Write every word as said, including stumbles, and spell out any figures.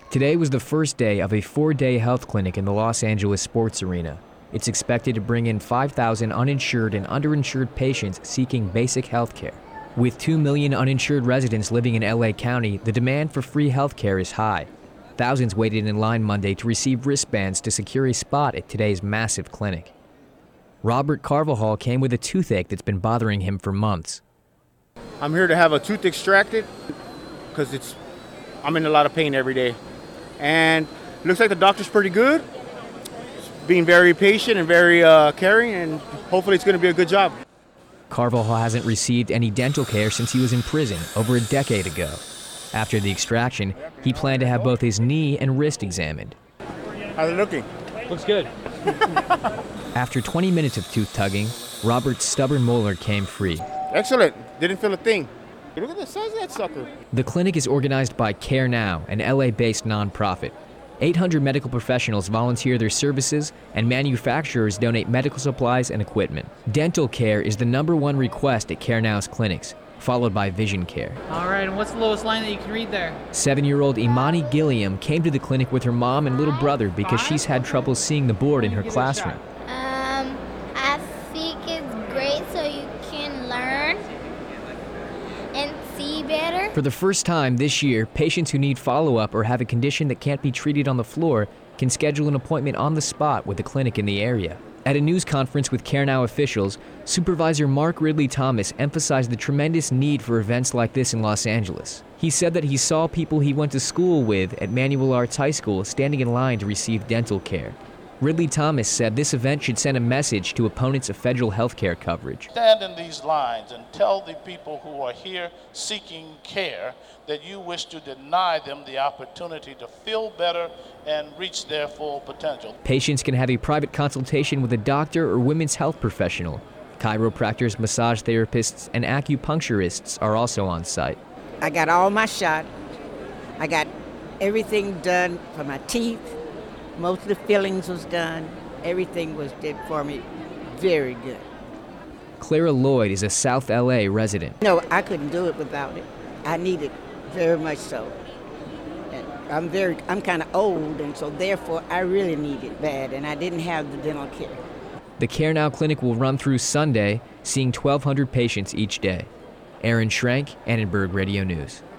Today was the first day of a four-day health clinic in the Los Angeles Sports Arena. It's expected to bring in five thousand uninsured and underinsured patients seeking basic health care. With two million uninsured residents living in L A County, the demand for free health care is high. Thousands waited in line Monday to receive wristbands to secure a spot at today's massive clinic. Robert Carvajal came with a toothache that's been bothering him for months. I'm here to have a tooth extracted because it's I'm in a lot of pain every day. And it looks like the doctor's pretty good, being very patient and very uh, caring, and hopefully it's going to be a good job. Carvajal hasn't received any dental care since he was in prison over a decade ago. After the extraction, he planned to have both his knee and wrist examined. How's it looking? Looks good. After twenty minutes of tooth tugging, Robert's stubborn molar came free. Excellent. Didn't feel a thing. Look at the size of that sucker. The clinic is organized by CareNow, an L A-based nonprofit. eight hundred medical professionals volunteer their services, and manufacturers donate medical supplies and equipment. Dental care is the number one request at CareNow's clinics, followed by vision care. All right, and what's the lowest line that you can read there? Seven-year-old Imani Gilliam came to the clinic with her mom and little brother because she's had trouble seeing the board in her classroom. Um, I think it's great so you can learn and see better. For the first time this year, patients who need follow-up or have a condition that can't be treated on the floor can schedule an appointment on the spot with a clinic in the area. At a news conference with CareNow officials, Supervisor Mark Ridley Thomas emphasized the tremendous need for events like this in Los Angeles. He said that he saw people he went to school with at Manual Arts High School standing in line to receive dental care. Ridley Thomas said this event should send a message to opponents of federal health care coverage. Stand in these lines and tell the people who are here seeking care that you wish to deny them the opportunity to feel better and reach their full potential. Patients can have a private consultation with a doctor or women's health professional. Chiropractors, massage therapists, and acupuncturists are also on site. I got all my shot. I got everything done for my teeth. Most of the fillings was done. Everything was did for me very good. Clara Lloyd is a South L A resident. No, I couldn't do it without it. I need it very much so. And I'm very, I'm kind of old, and so therefore I really need it bad, and I didn't have the dental care. The CareNow clinic will run through Sunday, seeing twelve hundred patients each day. Aaron Schrank, Annenberg Radio News.